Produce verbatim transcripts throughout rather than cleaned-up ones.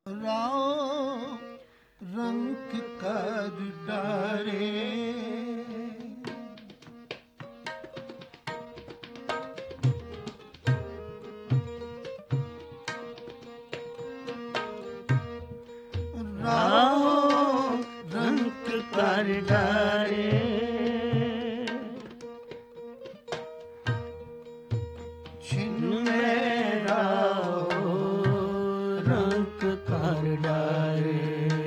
राव रंग कर डारे राव रंग कर डारे छिन में राव रंग कर डारे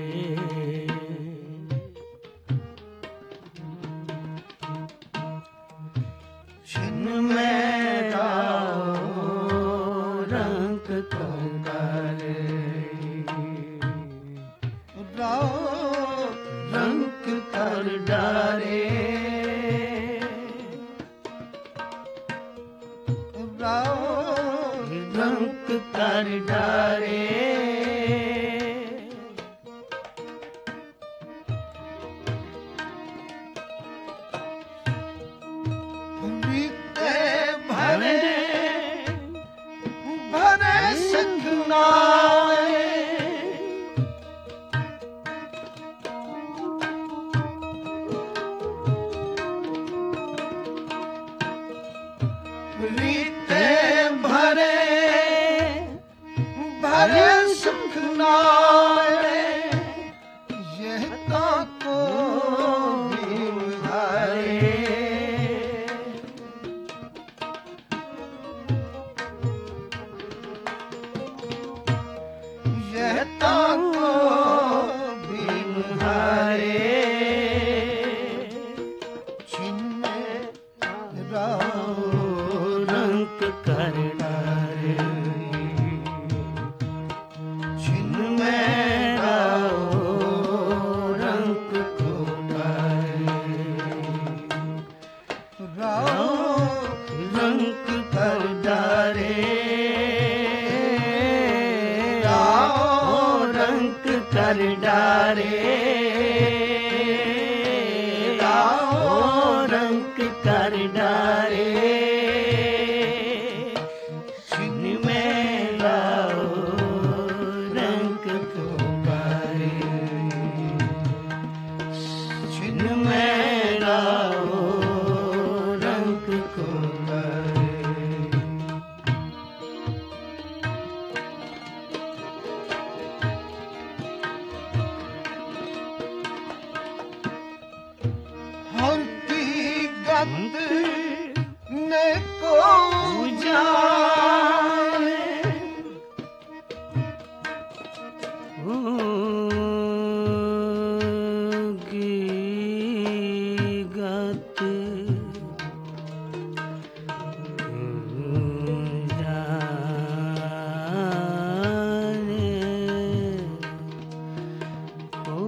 छिन में राव रंग कर डारे राव रंग कर डारे राव रंग कर डारे बीते भरे भरे सखनाए बीते भरे भरे सखनाए यह ताको बिहारे यह ताको बिहारे छिन्ने राव रंग कर डारे छिन में राव रंग को डारे राव रंग कर डारे राव रंग कर डारे राव रंग कर डारे छिन में राव रंग को डारे छिन में राव रंग को डारे हर की गंद ने को जाने की गत जाने को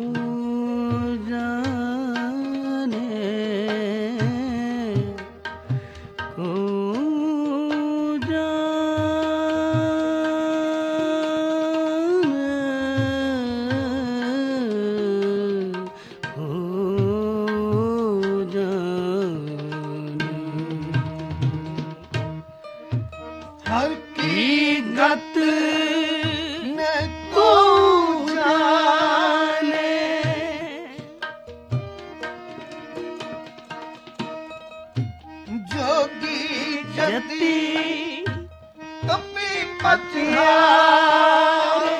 जाने को जाने को जाने हर की गत ने को जाने जोगी जति कपि पथियारे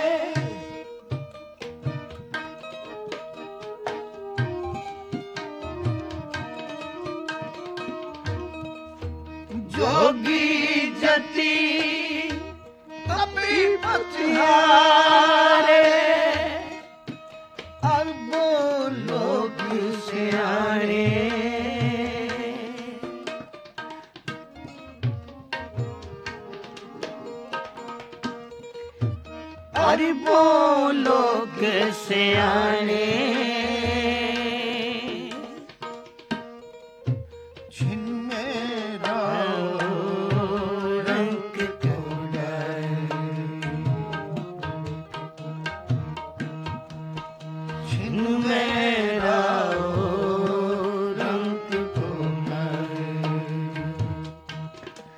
जोगी जति कपि पथियारे अरबों लोग सियाने अरबों लोग सियाने छिन में राव रंग को डारे छिन में राव रंग को डारे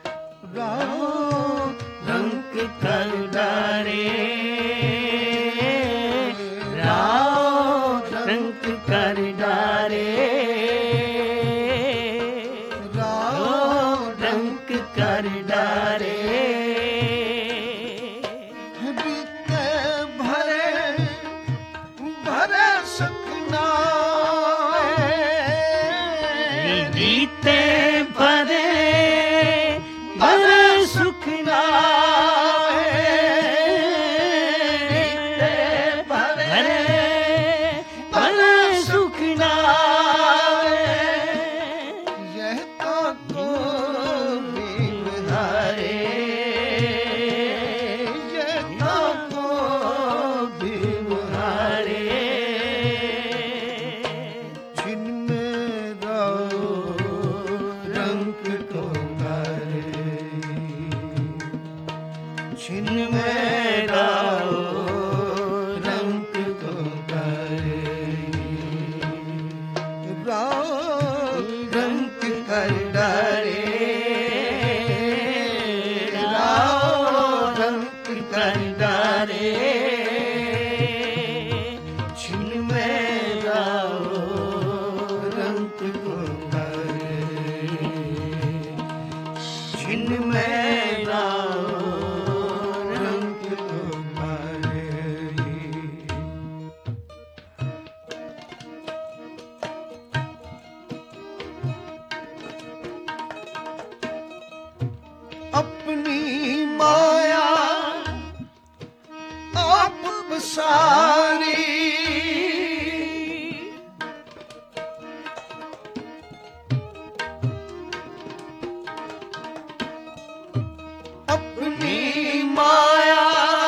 राव रंग कर डारे पसारी अपनी माया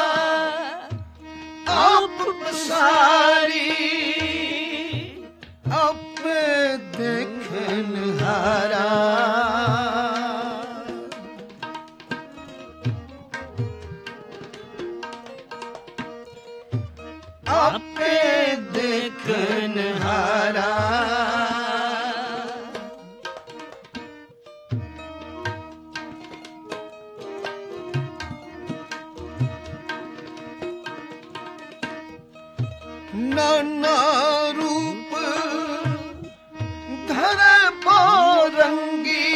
आप पसारी आप देखन हारा आपे देखन हारा नाना रूप धरे रंगी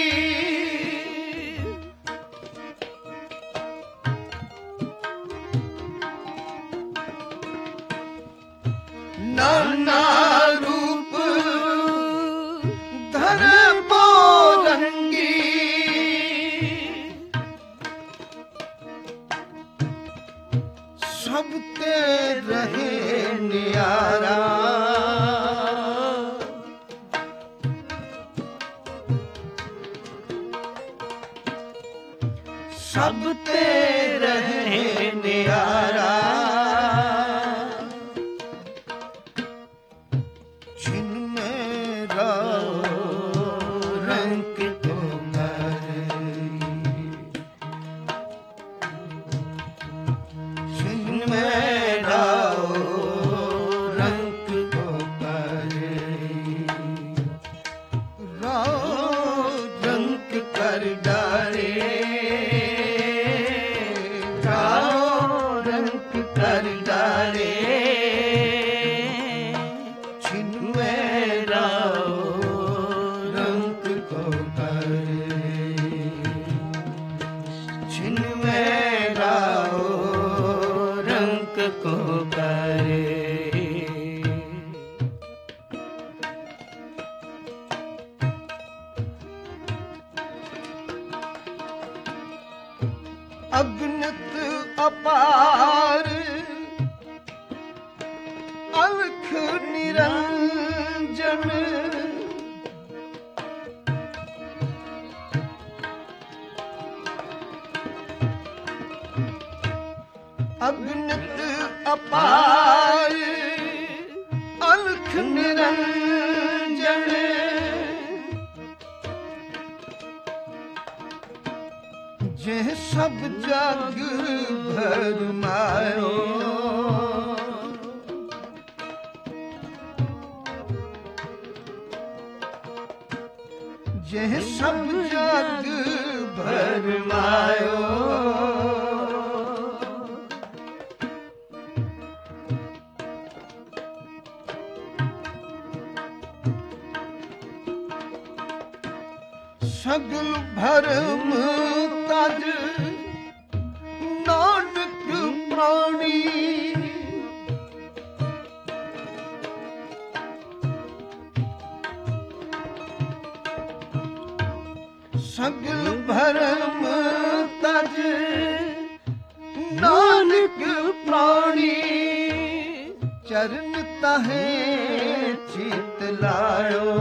नाना रूप धरे रंगी सबते रहे न्यारा सबते रहे न्यारा छिन मेरा रंग तो छिन मेरा रंग तो राव रंग कर डारे कर डाले छिन मेरा रंग को करे छिन मेरा रंग को करे अग्नित अपार अलख निरंजन अग्नित अपार अलख निरंजन जे सब जग भरमायो जे सब जग भरमायो सगल भरम तज नानक प्राणी सगल भरम तज नानक प्राणी चरण तहे चित लायो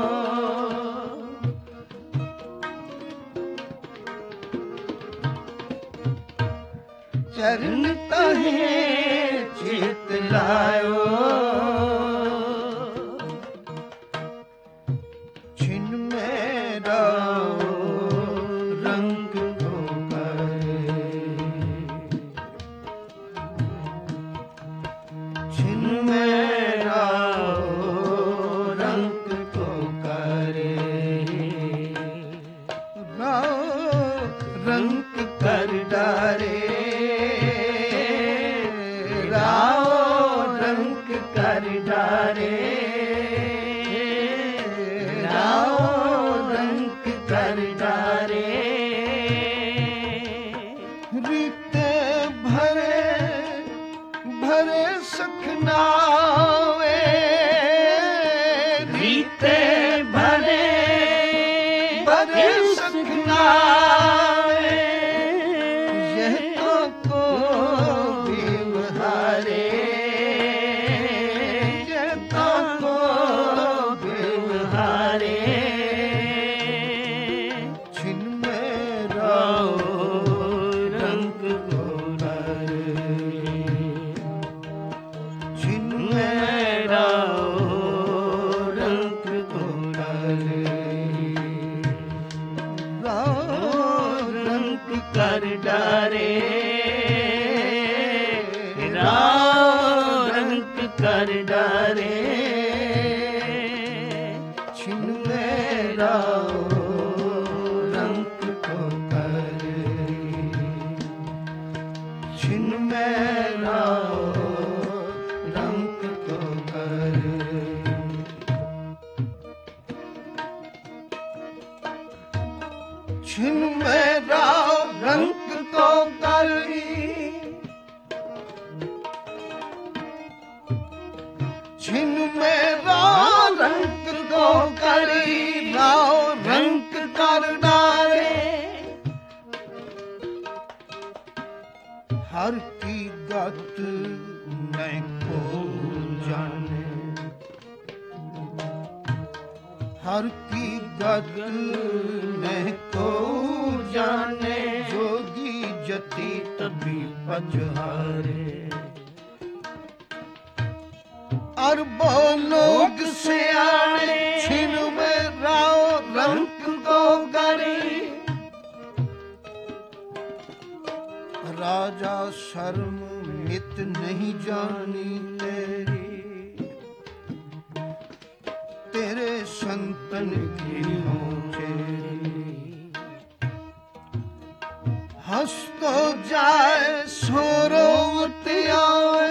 चरण तहे चित लायो छिन मेरा रंग को करे छिन मेरा रंग को करे रंग कर डारे कर डारे राव रंग कर डारे रीते भरे भरे सखनावे रीते भरे भरे सखनावे यह तो को भी हारे कर डारे छिन मेरा रंग को करे छिन मेरा रंग को करे छिन मेरा रंग को करी छिन मेरा रंग को करी राव रंग कर डारे हर की गत मैं को जाने हर की गत मैं को जाने जोगी जति तभी पजहारे अरबो लोग से आने छिन मेरा रंग को करे राजा शर्म मित नहीं जानी तेरी तेरे संतन की हो चेरी हंस तो जाए सोरोवत आए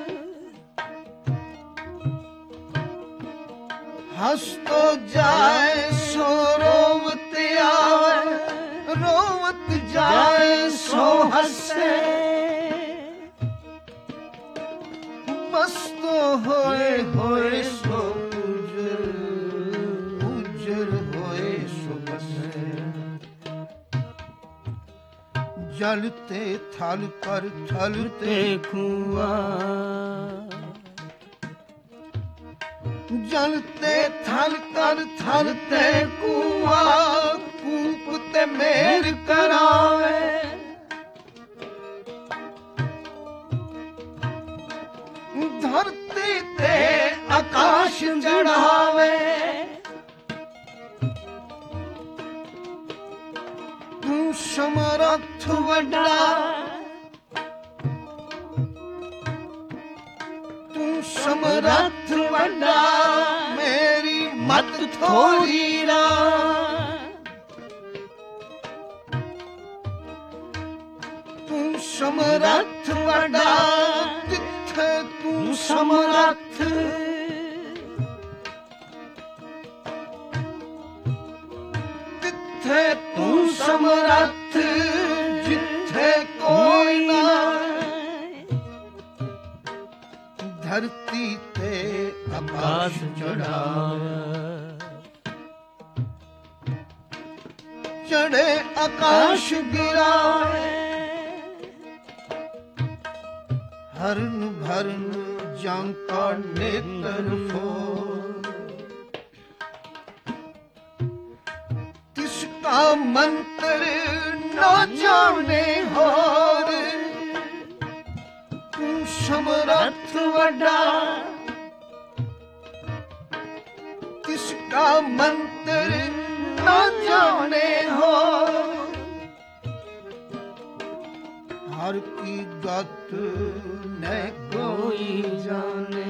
हंस तो जाए सो रोवत आए रोवत जाए सो हंसे बस तो होए होए सो उजर उजर होए सो बसे जलते थल पर थलते कुआं जलते थल कर थलते कुआं कूपते मेर करावे धरती ते आकाश चढ़ावे तू समर्थ वड्डा तू समर्थ वड्डा मेरी मत थोड़ी रा तू समर्थ वड्डा जिथे तू समर्थ जिथे तू समर्थ जिथे कोई ना धरती ते आकाश चढ़ावे चढ़े आकाश गिरावे हरन भरन जांका नेत्र फो तिसका मंत्र न जाने होर तू समर्थ वड्डा तिसका मंत्र न जाने हो हर की गत न कोई जाने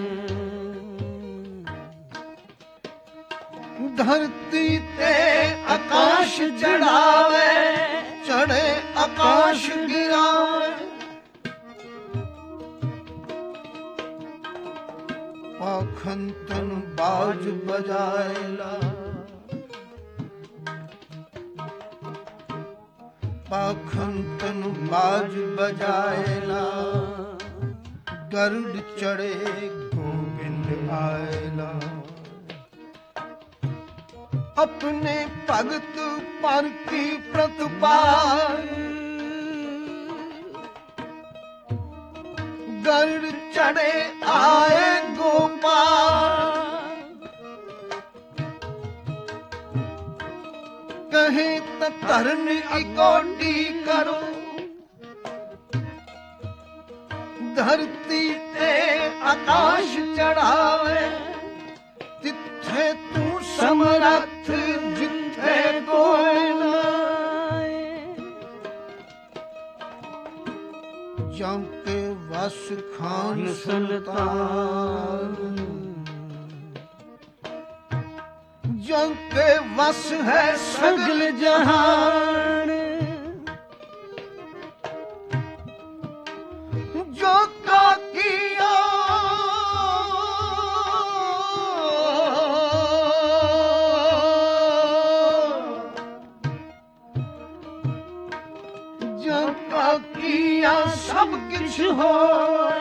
धरती ते आकाश चढ़ावे चढ़े आकाश गिरावे पाखंतन बाज बजाएला पाखंतन बाज बजाएला गरुड़ चढ़े गोविंद आएला अपने भगत पर की प्रतिपाल गरुड़ चढ़े आए गोपाल कहे त तरन इकोटी करो धरती ते आकाश चढ़ावे जिथे तू समर्थ जिथे कोई नाए जम के ਦਸ ਖਾਨ ਸੁਲਤਾਨ ਜੰਗ ਕੇ ਵਸ ਹੈ ਸਗਲ ਜਹਾਨ ਜੋ ਕਾ ਕੀਆ ਜੋ ਕਾ ਕੀਆ ਸਭ ਕਿਛ ਹੋਏ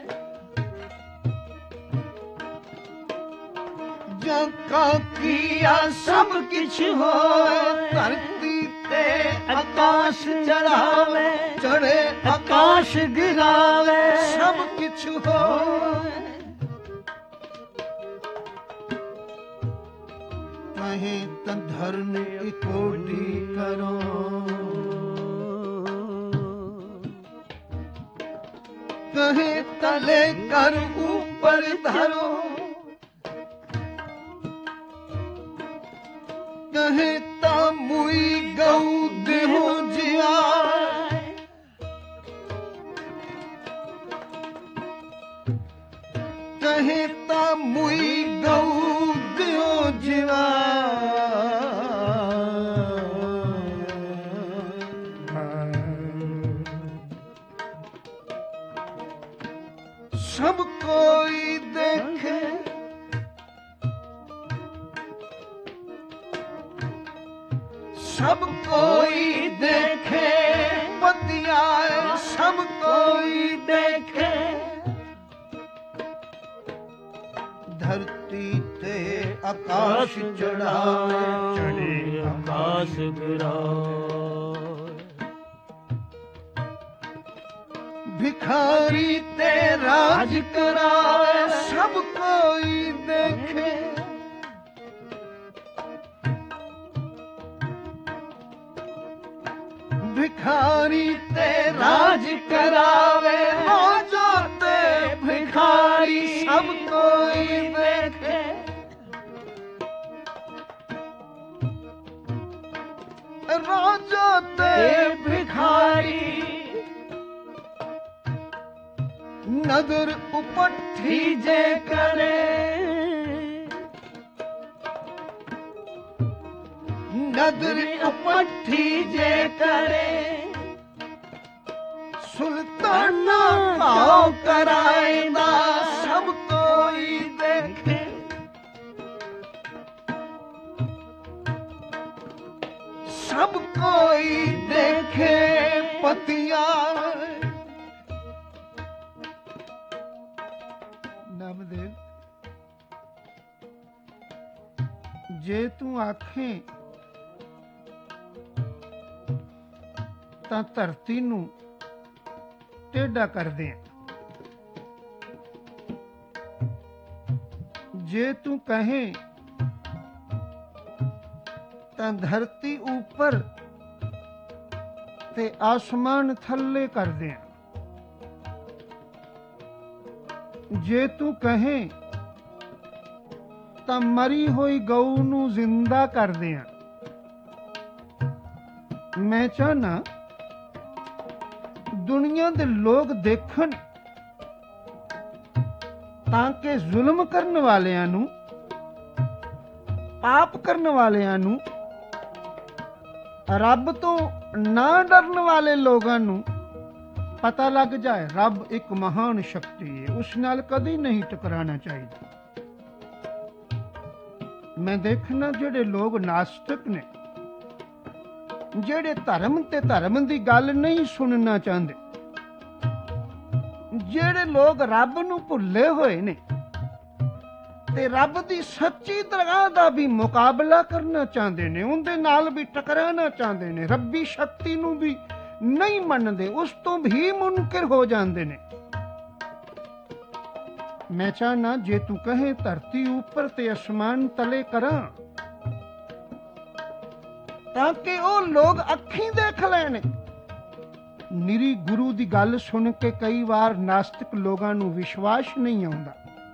ਕਾ ਕੀਆ ਸਭ ਕਿਛ ਹੋਏ ਧਰਤੀ ਤੇ ਆਕਾਸ਼ ਚੜਾਵੇ ਚੜੇ ਆਕਾਸ਼ ਗਿਰਾਵੇ ਸਭ ਕਿਛ ਹੋਏ ਕਹੇ ਤਾਂ ਧਰਨ ਕੋਟੀ ਕਰੋ ਕਹੇ ਤਲੇ ਕਰ ऊपर धरो कहे ता मुई गऊ देहो जिया कहे ता मुई गऊ देहो जिया सब कोई देखे सब कोई देखे पतिया सब कोई देखे धरती ते आकाश चढ़ाए चढ़े आकाश गिराए भिखारी ते राज कराए सब कोई देखे भिखारी ते राज करावे राजा ते भिखारी सब कोई देखे राजा ते भिखारी नजर उपट्ठी जे करे नजर उपट्ठी जे करे सुल्ताना भाव कराएगा सब कोई देखे सब कोई देखे पतिया नामदेव जे तू आखे ਤਾਂ ਧਰਤੀ ਨੂੰ ਟੇਢਾ ਕਰਦੇ ਆ ਜੇ ਤੂੰ ਕਹੇ ਤਾਂ ਧਰਤੀ ਉੱਪਰ ਤੇ ਆਸਮਾਨ ਥੱਲੇ ਕਰਦੇ ਆ ਜੇ ਤੂੰ ਕਹੇ ਤਾਂ ਮਰੀ ਹੋਈ ਗਊ ਨੂੰ ਜ਼ਿੰਦਾ ਕਰਦੇ ਆ ਮੈਂ ਚਾਹਨਾ ਦੁਨੀਆ ਦੇ ਲੋਕ ਦੇਖਣ ਤਾਂ ਕਿ ਜ਼ੁਲਮ ਕਰਨ ਵਾਲਿਆਂ ਨੂੰ ਪਾਪ ਕਰਨ ਵਾਲਿਆਂ ਨੂੰ ਰੱਬ ਤੋਂ ਨਾ ਡਰਨ ਵਾਲੇ ਲੋਕਾਂ ਨੂੰ ਪਤਾ ਲੱਗ ਜਾਏ ਰੱਬ ਇੱਕ ਮਹਾਨ ਸ਼ਕਤੀ ਹੈ ਉਸ ਨਾਲ ਕਦੀ ਨਹੀਂ ਟਕਰਾਉਣਾ ਚਾਹੀਦਾ ਮੈਂ ਦੇਖਣਾ ਜਿਹੜੇ ਲੋਕ ਨਾਸਤਿਕ ਨੇ ਜਿਹੜੇ ਧਰਮ ਤੇ ਧਰਮ ਦੀ ਗੱਲ ਨਹੀਂ ਸੁਣਨਾ ਚਾਹੁੰਦੇ ਜਿਹੜੇ ਲੋਕ ਰੱਬ ਨੂੰ ਭੁੱਲੇ ਹੋਏ ਨੇ ਤੇ ਰੱਬ ਦੀ ਸੱਚੀ ਦਰਗਾਹ ਦਾ ਵੀ ਮੁਕਾਬਲਾ ਕਰਨਾ ਚਾਹੁੰਦੇ ਨੇ ਉਹਦੇ ਨਾਲ ਵੀ ਟਕਰਾਉਣਾ ਚਾਹੁੰਦੇ ਨੇ ਰੱਬੀ ਸ਼ਕਤੀ ਨੂੰ ਵੀ ਨਹੀਂ ਮੰਨਦੇ ਉਸ ਤੋਂ ਵੀ ਮੁਨਕਰ ਹੋ ਜਾਂਦੇ ਨੇ ਮੈਂ ਚਾਹਨਾ ਜੇ ਤੂੰ ਕਹੇ ਧਰਤੀ ਉੱਪਰ ਤੇ ਅਸਮਾਨ ਤਲੇ ਕਰਾਂ ਤਾਂ ਕਿ ਉਹ ਲੋਕ ਅੱਖੀਂ ਦੇਖ ਲੈਣ ਨਿਰੀ ਗੁਰੂ ਦੀ ਗੱਲ ਸੁਣ ਕੇ ਕਈ ਵਾਰ ਨਾਸਤਿਕ ਲੋਕਾਂ ਨੂੰ ਵਿਸ਼ਵਾਸ ਨਹੀਂ ਆਉਂਦਾ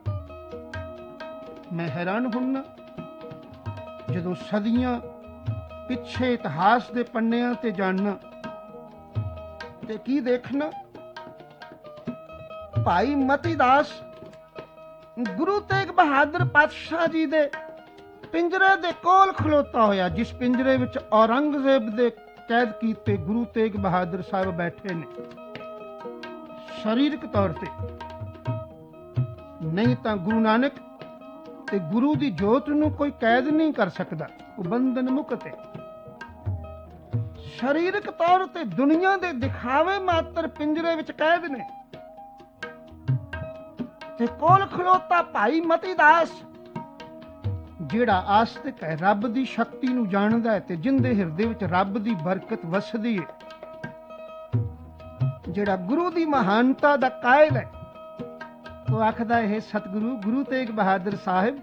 ਮੈਂ ਹੈਰਾਨ ਹੁੰਨਾ ਜਦੋਂ ਸਦੀਆਂ ਪਿੱਛੇ ਇਤਿਹਾਸ ਦੇ ਪੰਨਿਆਂ ਤੇ ਜਾਣਨਾ ਤੇ ਕੀ ਦੇਖਣਾ ਭਾਈ ਮਤੀ ਦਾਸ ਗੁਰੂ ਤੇਗ ਬਹਾਦਰ ਪਾਤਸ਼ਾਹ ਜੀ ਦੇ ਪਿੰਜਰੇ ਦੇ ਕੋਲ ਖਲੋਤਾ ਹੋਇਆ, ਜਿਸ ਪਿੰਜਰੇ ਵਿੱਚ ਔਰੰਗਜ਼ੇਬ ਦੇ ਕੈਦ ਕੀਤੇ ਗੁਰੂ ਤੇਗ ਬਹਾਦਰ ਸਾਹਿਬ ਬੈਠੇ ਨੇ। ਸਰੀਰਕ ਤੌਰ ਤੇ ਨਹੀਂ ਤਾਂ ਗੁਰੂ ਨਾਨਕ ਤੇ ਗੁਰੂ ਦੀ ਜੋਤ ਨੂੰ ਕੋਈ ਕੈਦ ਨਹੀਂ ਕਰ ਸਕਦਾ, ਉਹ ਬੰਧਨ ਮੁਕਤ ਹੈ। ਸਰੀਰਕ ਤੌਰ ਤੇ ਦੁਨੀਆ ਦੇ ਦਿਖਾਵੇ ਮਾਤਰ ਪਿੰਜਰੇ ਵਿੱਚ ਕੈਦ ਨੇ, ਤੇ ਕੋਲ ਖਲੋਤਾ ਭਾਈ ਮਤੀ ਦਾਸ ਜਿਹੜਾ ਆਸਤਿਕ ਹੈ, ਰੱਬ ਦੀ ਸ਼ਕਤੀ ਨੂੰ ਜਾਣਦਾ ਹੈ ਤੇ ਜਿੰਦੇ ਹਿਰਦੇ ਵਿੱਚ ਰੱਬ ਦੀ ਬਰਕਤ ਵਸਦੀ ਹੈ, ਜਿਹੜਾ ਗੁਰੂ ਦੀ ਮਹਾਨਤਾ ਦਾ ਕਾਇਲ ਹੈ। ਉਹ ਆਖਦਾ ਹੈ, ਸਤਿਗੁਰੂ ਗੁਰੂ ਤੇਗ ਬਹਾਦਰ ਸਾਹਿਬ,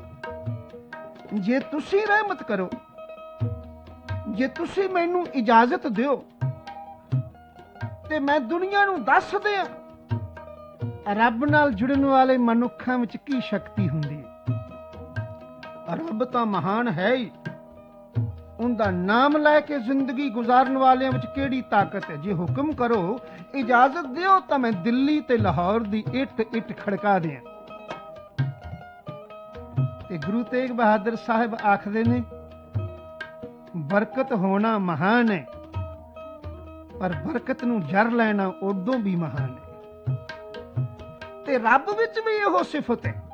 ਜੇ ਤੁਸੀਂ ਰਹਿਮਤ ਕਰੋ, ਜੇ ਤੁਸੀਂ ਮੈਨੂੰ ਇਜਾਜ਼ਤ ਦਿਓ ਤੇ ਮੈਂ ਦੁਨੀਆ ਨੂੰ ਦੱਸ ਦਿਆਂ ਰੱਬ ਨਾਲ ਜੁੜਨ ਵਾਲੇ ਮਨੁੱਖਾਂ ਵਿੱਚ ਕੀ ਸ਼ਕਤੀ ਹੁੰਦੀ ਹੈ। ਰੱਬ ਤਾਂ ਮਹਾਨ ਹੈ ਹੀ, ਉਹਦਾ ਨਾਮ ਲੈ ਕੇ ਜ਼ਿੰਦਗੀ ਗੁਜ਼ਾਰਨ ਵਾਲਿਆਂ ਵਿੱਚ ਕਿਹੜੀ ਤਾਕਤ ਹੈ। ਜੇ ਹੁਕਮ ਕਰੋ, ਇਜਾਜ਼ਤ ਦਿਓ ਤਾਂ ਮੈਂ ਦਿੱਲੀ ਤੇ ਲਾਹੌਰ ਦੀ ਇੱਟ ਇੱਟ ਖੜਕਾ ਦਿਆਂ। ਤੇ ਗੁਰੂ ਤੇਗ ਬਹਾਦਰ ਸਾਹਿਬ ਆਖਦੇ ਨੇ, ਬਰਕਤ ਹੋਣਾ ਮਹਾਨ ਹੈ, ਪਰ ਬਰਕਤ ਨੂੰ ਜਰ ਲੈਣਾ ਉਦੋਂ ਵੀ ਮਹਾਨ ਹੈ। ਤੇ ਰੱਬ ਵਿੱਚ ਵੀ ਇਹੋ ਸਿਫਤ ਹੈ।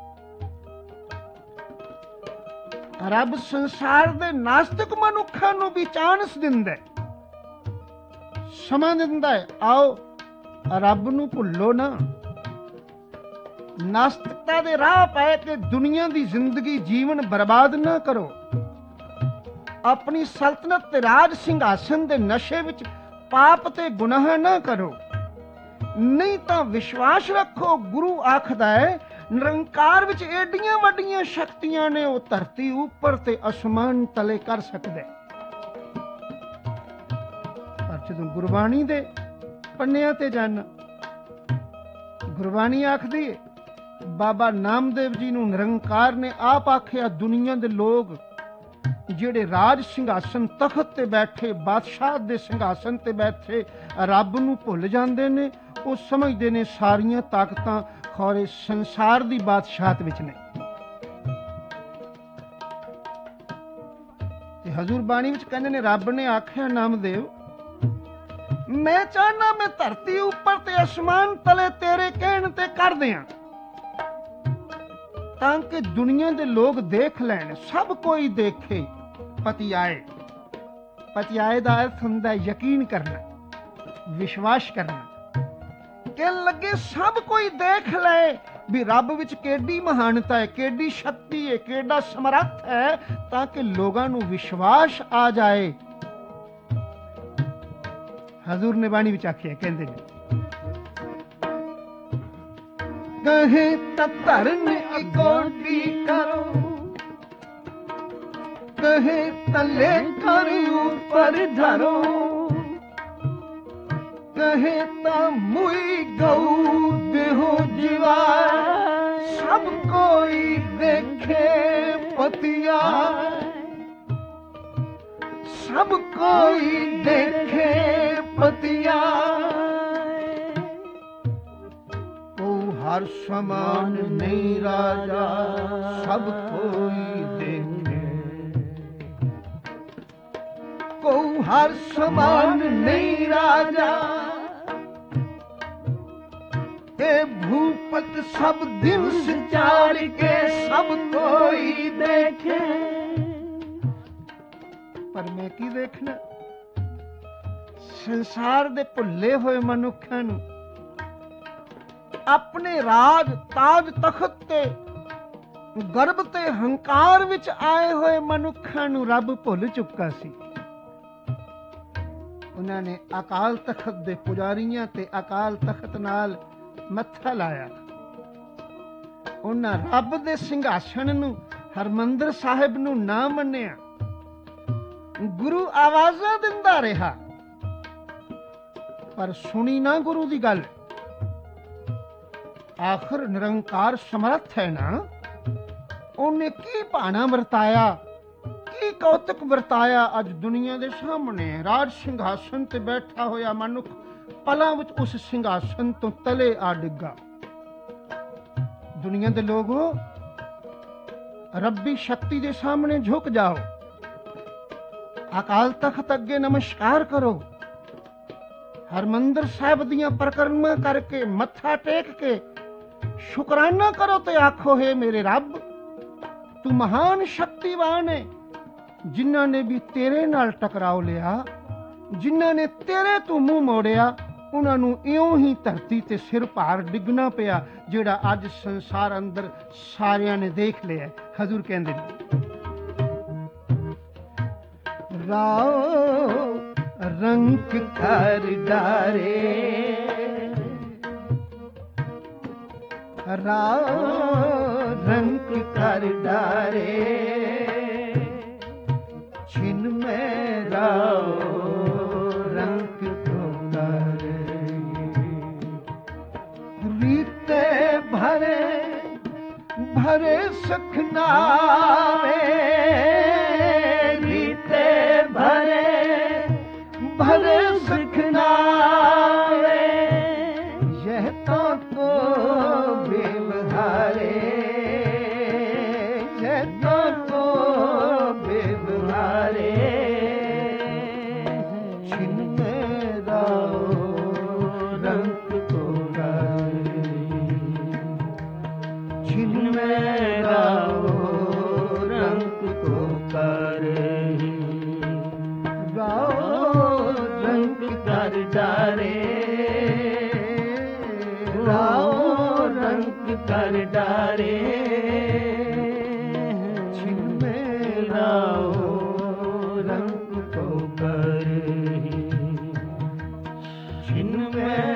ਰੱਬ ਸੰਸਾਰ ਦੇ ਨਾਸਤਿਕ ਮਨੁੱਖਾਂ ਨੂੰ ਵੀ ਚਾਂਸ ਦਿੰਦਾ ਹੈ, ਸਮਾਂ ਦਿੰਦਾ ਹੈ, ਆਓ ਰੱਬ ਨੂੰ ਭੁੱਲੋ ਨਾ, ਨਾਸਤਿਕਤਾ ਦੇ ਰਾਹ ਪੈ ਕੇ ਦੁਨੀਆ ਦੀ ਜ਼ਿੰਦਗੀ ਜੀਵਨ ਬਰਬਾਦ ਨਾ ਕਰੋ। ਆਪਣੀ ਸਲਤਨਤ ਤੇ ਰਾਜ ਸਿੰਘਾਸਨ ਦੇ ਨਸ਼ੇ ਵਿੱਚ ਪਾਪ ਤੇ ਗੁਨਾਹ ਨਾ ਕਰੋ, ਨਹੀਂ ਤਾਂ ਵਿਸ਼ਵਾਸ ਰੱਖੋ, ਗੁਰੂ ਆਖਦਾ ਹੈ, ਨਿਰੰਕਾਰ ਵਿੱਚ ਏਡੀਆਂ ਵੱਡੀਆਂ ਸ਼ਕਤੀਆਂ ਨੇ, ਉਹ ਧਰਤੀ ਉੱਪਰ ਤੇ ਅਸਮਾਨ ਤਲੇ ਕਰ ਸਕਦਾ। ਪਰ ਜਦੋਂ ਗੁਰਬਾਣੀ ਦੇ ਪੰਨਿਆਂ ਤੇ ਜਾਣਾ, ਗੁਰਬਾਣੀ ਆਖਦੀ ਹੈ, ਬਾਬਾ ਨਾਮਦੇਵ ਜੀ ਨੂੰ ਨਿਰੰਕਾਰ ਨੇ ਆਪ ਆਖਿਆ, ਦੁਨੀਆ ਦੇ ਲੋਕ ਜਿਹੜੇ ਰਾਜ ਸਿੰਘਾਸਨ ਤਖਤ ਤੇ ਬੈਠੇ, ਬਾਦਸ਼ਾਹ ਦੇ ਸਿੰਘਾਸਨ ਤੇ ਬੈਠੇ ਰੱਬ ਨੂੰ ਭੁੱਲ ਜਾਂਦੇ ਨੇ, ਉਹ ਸਮਝਦੇ ਨੇ ਸਾਰੀਆਂ ਤਾਕਤਾਂ ਖੌਰੇ ਸੰਸਾਰ ਦੀ ਬਾਦਸ਼ਾਹਤ ਵਿੱਚ ਨੇ। ਤੇ ਹਜ਼ੂਰ ਬਾਣੀ ਵਿੱਚ ਕਹਿੰਦੇ ਨੇ, ਰੱਬ ਨੇ ਆਖਿਆ ਨਾਮਦੇਵ, ਮੈਂ ਚਾਹਨਾ ਮੈਂ ਧਰਤੀ ਉੱਪਰ ਤੇ ਅਸਮਾਨ ਤਲੇ ਤੇਰੇ ਕਹਿਣ ਤੇ ਕਰ ਦਿਆਂ, ਤਾਂ ਕਿ ਦੁਨੀਆ ਦੇ ਲੋਕ ਦੇਖ ਲੈਣ, ਸਭ ਕੋਈ ਦੇਖੇ। ਪਤੀ ਆਏ, ਪਤੀ ਆਏ ਦਾ ਅਰਥ ਹੁੰਦਾ ਯਕੀਨ ਕਰਨਾ, ਵਿਸ਼ਵਾਸ ਕਰਨਾ। ਕਹਿਣ ਲੱਗੇ, ਸਭ ਕੋਈ ਦੇਖ ਲੈ ਵੀ ਰੱਬ ਵਿੱਚ ਕਿਹੜੀ ਮਹਾਨਤਾ ਹੈ, ਕਿਹੜੀ ਸ਼ਕਤੀ ਹੈ, ਕਿਹੜਾ ਸਮਰੱਥ ਹੈ, ਤਾਂ ਕਿ ਲੋਕਾਂ ਨੂੰ ਵਿਸ਼ਵਾਸ ਆ ਜਾਏ। ਹਜ਼ੂਰ ਨੇ ਬਾਣੀ ਵਿੱਚ ਆਖਿਆ, ਕਹਿੰਦੇ ਨੇ, ਕਹੇ ਤਾਂ ਧਰਨ ਅਗੋਡੀ ਕਰੋ, ਕਹੇ ਤਲੇ ਕਰ ਉੱਪਰ ਧਰੋ, ਕਹੇ ਤਾਂ ਮੁਈ ਗਊ ਦੇਹੋ ਜੀਵਾ, ਸਭ ਕੋਈ ਦੇਖੇ ਪਤਿਆ, ਸਭ ਕੋਈ ਦੇਖੇ ਪਤਿਆ। ਉਹ ਹਰ ਸਮਾਨ ਨਹੀਂ ਰਾਜਾ, ਸਭ ਕੋਈ ਦੇਖੇ, ਕੋ ਹਰ ਸਮਾਨ ਨਹੀਂ ਰਾਜਾ, ਇਹ ਭੂਪਤ ਸਭ ਦਿਨ ਸੰਚਾਰ ਕੇ, ਸਭ ਕੋਈ ਦੇਖੇ। ਪਰ ਮੈਂ ਕੀ ਦੇਖਣਾ? ਸੰਸਾਰ ਦੇ ਭੁੱਲੇ ਹੋਏ ਮਨੁੱਖਾਂ ਨੂੰ, ਆਪਣੇ ਰਾਜ ਤਾਜ ਤਖਤ ਤੇ ਗਰਭ ਤੇ ਹੰਕਾਰ ਵਿੱਚ ਆਏ ਹੋਏ ਮਨੁੱਖਾਂ ਨੂੰ ਰੱਬ ਭੁੱਲ ਚੁੱਕਾ ਸੀ। ਉਹਨਾਂ ਨੇ ਅਕਾਲ ਤਖਤ ਦੇ ਪੁਜਾਰੀਆਂ ਤੇ ਅਕਾਲ ਤਖਤ ਨਾਲ ਮੱਥਾ ਲਾਇਆ। ਉਹਨਾਂ ਰੱਬ ਦੇ ਸਿੰਘਾਸਣ ਨੂੰ, ਹਰਮੰਦਰ ਸਾਹਿਬ ਨੂੰ ਨਾ ਮੰਨਿਆ। ਗੁਰੂ ਆਵਾਜ਼ਾਂ ਦਿੰਦਾ ਰਿਹਾ, ਪਰ ਸੁਣੀ ਨਾ ਗੁਰੂ ਦੀ ਗੱਲ। ਆਖਰ ਨਿਰੰਕਾਰ ਸਮਰੱਥ ਹੈ ਨਾ, ਉਹਨੇ ਕੀ ਭਾਣਾ ਵਰਤਾਇਆ, ਕੀ ਕੌਤਕ ਵਰਤਾਇਆ। ਅੱਜ ਦੁਨੀਆ ਦੇ ਸਾਹਮਣੇ ਰਾਜ ਸਿੰਘਾਸਨ ਤੇ ਬੈਠਾ ਹੋਇਆ ਮਨੁੱਖ ਪਲਾਂ ਵਿੱਚ ਉਸ ਸਿੰਘਾਸਨ ਤੋਂ ਤਲੇ ਆ ਡਿੱਗਾ। दुनिया के लोगो रब्बी शक्ति के सामने झुक जाओ, अकाल तख्त अगे नमस्कार करो, हरमंदिर साहब दियां परिक्रमा करके मत्था टेक के शुकराना करो ते आखो हे मेरे रब तू महान शक्तिवान है। जिन्हां ने भी तेरे नाल टकराव लिया, जिन्हां ने तेरे तू मुंह मोड़िया, उन्हां नूं इउं ही धरती ते सिर भार डिगना पिया जेड़ा अज संसार अंदर सारियां ने देख लिया। हजूर कहंदे राओ रंग कर डारे, राओ रंग कर डारे, छिन में राओ रंग को डारे। रीते भरे भरे सखनावे, रीते भरे भरे सखनावे, यह तो तो बेवहारे, यह तो तो बेवहारे। छिन मेरा रंग को डारे, छिन मेरा रंग को करे, राओ रंग कर डारे, राओ रंग कर डारे, छिन मेरा रंग को करे, छिन में